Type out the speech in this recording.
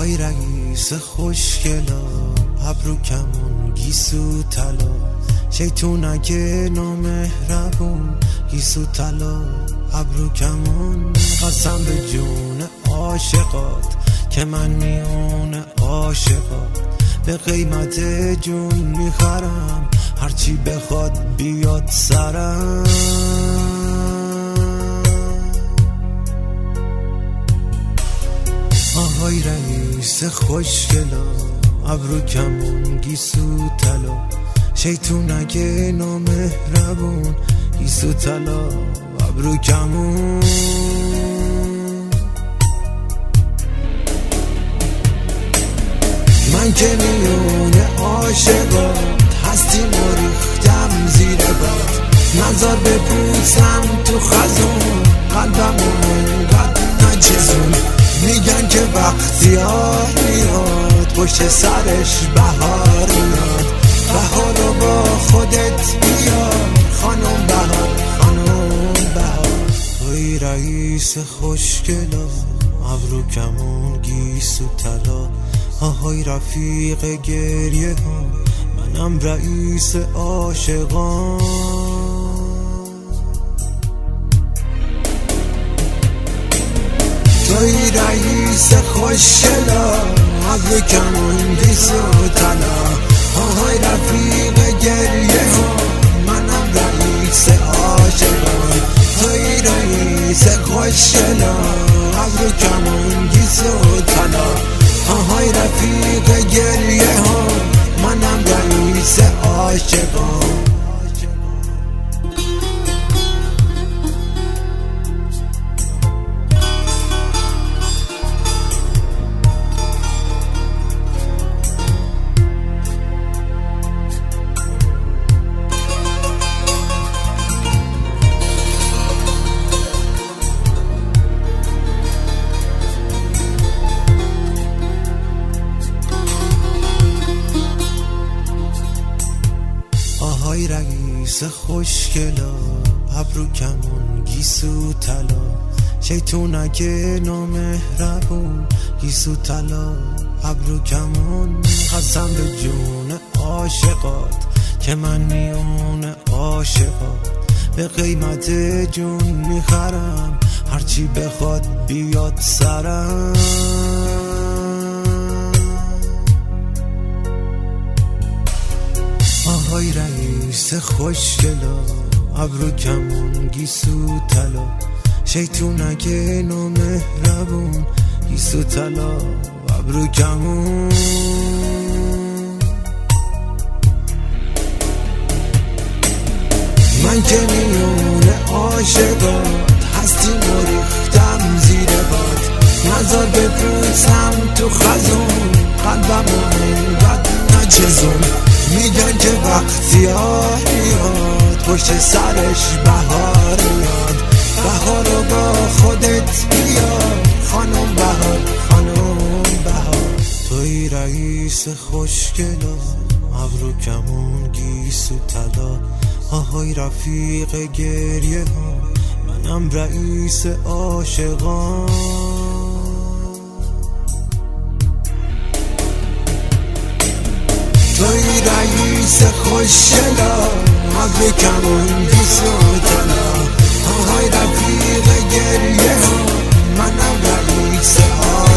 آهای رئیس خوشگلا، ابرو کمون گیسو طلا، شیطونک نامهربون گیسو طلا، ابرو کمون. قسم به جون عاشقات که من میون عاشقات، به قیمت جون میخرم هرچی بخواد بیاد سرم. آهای رئیس خوشگلا، ابرو کمون گیسو طلا، شیطونک نامهربون گیسو طلا، ابرو کمون. من که میون عاشقات هستیم و ریختم زیر باد، نظر بپوسم تو خزون قلبمو انقدر نچزون. میگن که وقتی میاد پشت سرش بهار میاد، بهار رو با خودت بیار خانم بهار، خانم بهار. توی رئیس خوشگلا، ابرو کمون گیسو طلا، آهای رفیق گریه ها، منم رئیس عاشقان. توی رئیس خوشگلا، ابرو کمون گیسو طلا، آهای رفیق گریه ها، منم رئیس عاشقان. توی رئیس خوشگلا، ابرو کمون گیسو طلا، آهای رفیق گریه ها، منم رئیس عاشقان. آهای رئیس خوشگلا، ابرو کمون گیسو طلا، شیطونک نامهربون گیسو طلا، ابرو کمون. قسم به جون عاشقات که من میون عاشقات، به قیمت جون میخرم هرچی بخواد بیاد سرم. آهای رئیس خوشگلا، ابرو کمون گیسو طلا، شیطونک نامهربون گیسو طلا، ابرو کمون. من که میون عاشقات هستیم و ریختم زیر باد، نظر بپوسم تو خزون قلبمو انقدر نچزون. میگن که وقتی میاد پشت سرش بهار میاد، بهار رو با خودت بیار خانم بهار، خانم بهار. توی رئیس خوشگلا، ابرو کمون گیسو طلا، آهای رفیق گریه ها، منم رئیس عاشقان. توی رئیس خوشگلا، ابرو کمون گیسو طلا، آهای رفیق گریه ها، منم رئیس عاشقان.